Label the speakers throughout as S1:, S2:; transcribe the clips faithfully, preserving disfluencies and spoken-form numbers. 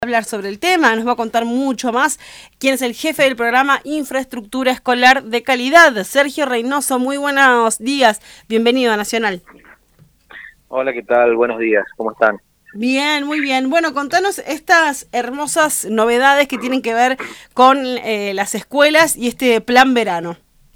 S1: Hablar sobre el tema, nos va a contar mucho más quién es el jefe del programa Infraestructura Escolar de Calidad, Sergio Reynoso. Muy buenos días, bienvenido a Nacional.
S2: Hola, ¿qué tal? Buenos días, ¿cómo están?
S1: Bien, muy bien. Bueno, contanos estas hermosas novedades que tienen que ver con eh, las escuelas y este plan verano.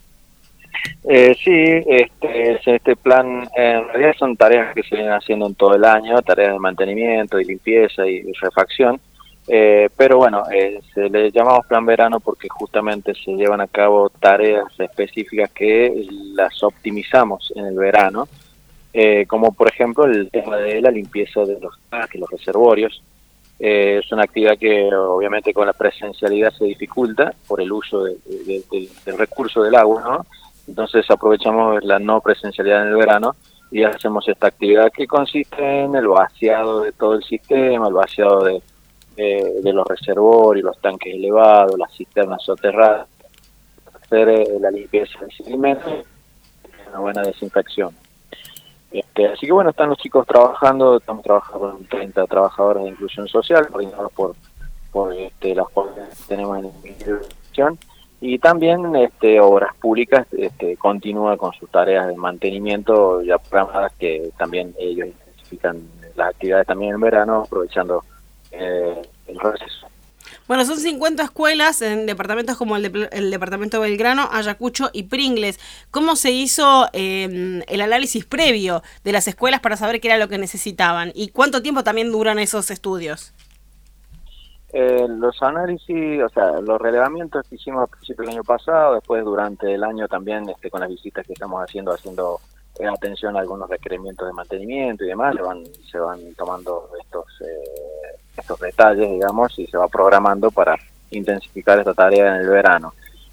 S2: Eh, sí, este, este plan en realidad son tareas que se vienen haciendo en todo el año, tareas de mantenimiento y limpieza y refacción, eh, pero bueno, eh, se le llamamos plan verano porque justamente se llevan a cabo tareas específicas que las optimizamos en el verano, eh, como por ejemplo el tema de la limpieza de los tanques, los reservorios. Eh, es una actividad que obviamente con la presencialidad se dificulta por el uso de, de, de, del recurso del agua, ¿no? Entonces aprovechamos la no presencialidad en el verano y hacemos esta actividad que consiste en el vaciado de todo el sistema, el vaciado de, de, de los reservorios, los tanques elevados, las cisternas soterradas, hacer eh, la limpieza del sedimento y una buena desinfección. Este, así que bueno, están los chicos trabajando, estamos trabajando con treinta trabajadores de inclusión social, coordinados por, por este, las cuales tenemos en institución. Y también este, Obras Públicas este, continúa con sus tareas de mantenimiento ya programadas, que también ellos intensifican las actividades también en verano, aprovechando eh, el receso.
S1: Bueno, son cincuenta escuelas en departamentos como el, de, el departamento Belgrano, Ayacucho y Pringles. ¿Cómo se hizo eh, el análisis previo de las escuelas para saber qué era lo que necesitaban? ¿Y cuánto tiempo también duran esos estudios?
S2: Eh, los análisis, o sea, los relevamientos que hicimos a principios del año pasado, después durante el año también este, con las visitas que estamos haciendo, haciendo eh, atención a algunos requerimientos de mantenimiento y demás, se van, se van tomando estos, eh, estos detalles, digamos, y se va programando para intensificar esta tarea en el verano.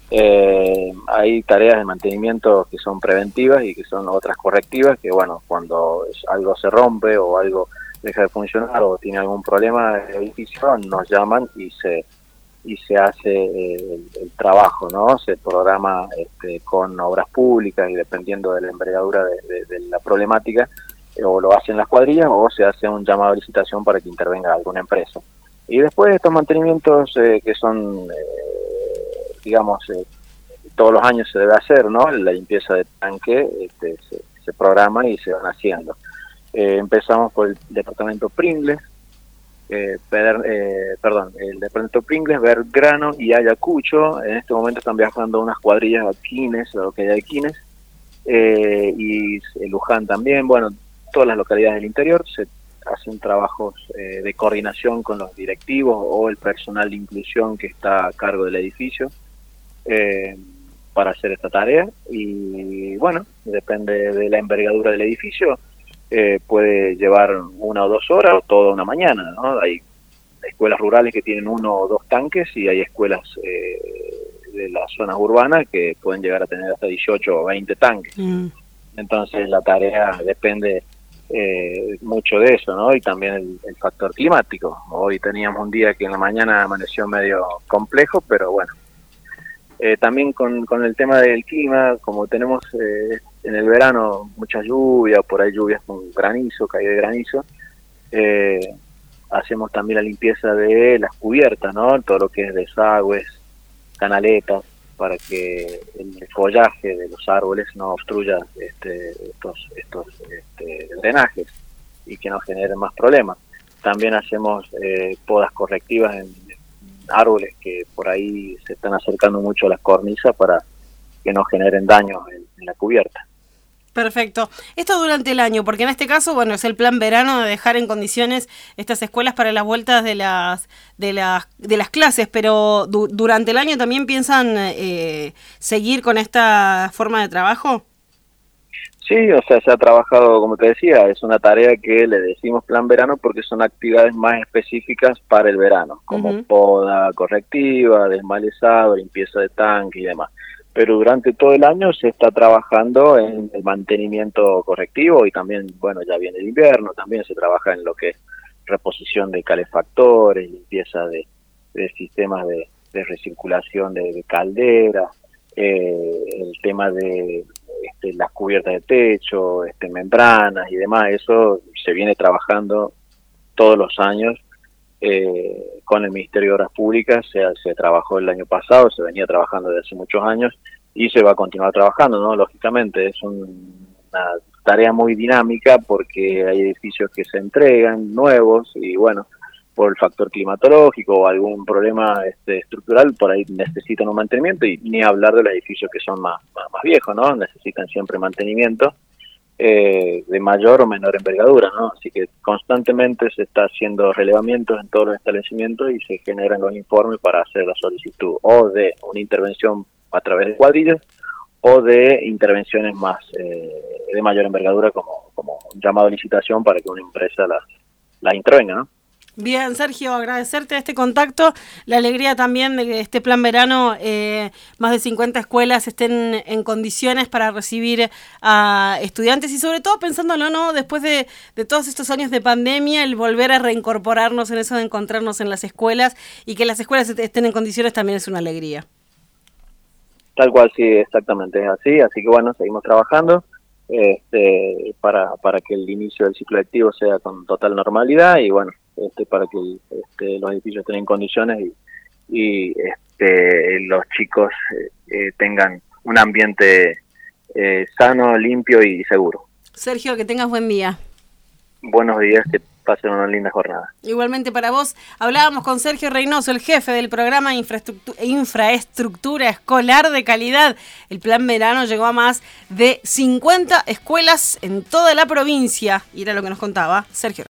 S2: Eh, hay tareas de mantenimiento que son preventivas y que son otras correctivas, que bueno, cuando algo se rompe o algo deja de funcionar o tiene algún problema el edificio, nos llaman y se y se hace eh, el, el trabajo, ¿no? Se programa este, con obras públicas y dependiendo de la envergadura de, de, de la problemática, eh, o lo hacen las cuadrillas o se hace un llamado a licitación para que intervenga alguna empresa. Y después de estos mantenimientos eh, que son, eh, digamos, eh, todos los años se debe hacer, ¿no? La limpieza de tanque este, se, se programa y se van haciendo. Eh, empezamos por el departamento Pringles, eh, per, eh, perdón, el departamento Pringles, Belgrano y Ayacucho. En este momento están viajando unas cuadrillas a Quines, la localidad de Quines, eh, y Luján también. Bueno, todas las localidades del interior se hacen trabajos eh, de coordinación con los directivos o el personal de inclusión que está a cargo del edificio eh, para hacer esta tarea. Y bueno, depende de la envergadura del edificio. Eh, puede llevar una o dos horas o toda una mañana, ¿no? Hay escuelas rurales que tienen uno o dos tanques y hay escuelas eh, de las zonas urbanas que pueden llegar a tener hasta dieciocho o veinte tanques. Mm. Entonces la tarea depende eh, mucho de eso, ¿no? Y también el, el factor climático. Hoy teníamos un día que en la mañana amaneció medio complejo, pero bueno. Eh, también con, con el tema del clima, como tenemos eh, en el verano mucha lluvia, por ahí lluvias con granizo, caída de granizo, eh, hacemos también la limpieza de las cubiertas, ¿no? Todo lo que es desagües, canaletas, para que el follaje de los árboles no obstruya este, estos, estos este, drenajes y que no generen más problemas. También hacemos eh, podas correctivas en árboles que por ahí se están acercando mucho a las cornisas para que no generen daños en, en la cubierta.
S1: Perfecto. Esto durante el año, porque en este caso, bueno, es el plan verano de dejar en condiciones estas escuelas para las vueltas de las de las de las clases, pero du- durante el año también piensan eh, seguir con esta forma de trabajo.
S2: Sí, o sea, se ha trabajado, como te decía, es una tarea que le decimos plan verano porque son actividades más específicas para el verano, como uh-huh. poda correctiva, desmalezado, limpieza de tanque y demás. Pero durante todo el año se está trabajando en el mantenimiento correctivo y también, bueno, ya viene el invierno, también se trabaja en lo que es reposición de calefactores, limpieza de, de sistemas de, de recirculación de, de calderas, eh, el tema de este, las cubiertas de techo, este, membranas y demás. Eso se viene trabajando todos los años eh, con el Ministerio de Obras Públicas. Se, se trabajó el año pasado, se venía trabajando desde hace muchos años y se va a continuar trabajando, ¿no? Lógicamente es un, una tarea muy dinámica porque hay edificios que se entregan nuevos y bueno, por el factor climatológico o algún problema este, estructural, por ahí necesitan un mantenimiento, y ni hablar de los edificios que son más, más, más viejos, ¿no? Necesitan siempre mantenimiento eh, de mayor o menor envergadura, ¿no? Así que constantemente se está haciendo relevamientos en todos los establecimientos y se generan los informes para hacer la solicitud o de una intervención a través de cuadrillas o de intervenciones más eh, de mayor envergadura como, como un llamado a licitación para que una empresa las la intervenga, ¿no?
S1: Bien, Sergio, agradecerte este contacto, la alegría también de que este plan verano, eh, más de cincuenta escuelas estén en condiciones para recibir a estudiantes y sobre todo pensándolo, ¿no? Después de, de todos estos años de pandemia, el volver a reincorporarnos en eso de encontrarnos en las escuelas y que las escuelas estén en condiciones también es una alegría.
S2: Tal cual, sí, exactamente, es así, así que bueno, seguimos trabajando este, para, para que el inicio del ciclo lectivo sea con total normalidad y bueno, Este, para que este, los edificios estén en condiciones y, y este, los chicos eh, eh, tengan un ambiente eh, sano, limpio y seguro.
S1: Sergio, que tengas buen día.
S2: Buenos días, que pasen una linda jornada.
S1: Igualmente para vos. Hablábamos con Sergio Reynoso, el jefe del programa Infraestructura, Infraestructura Escolar de Calidad. El plan verano llegó a más de cincuenta escuelas en toda la provincia y era lo que nos contaba Sergio.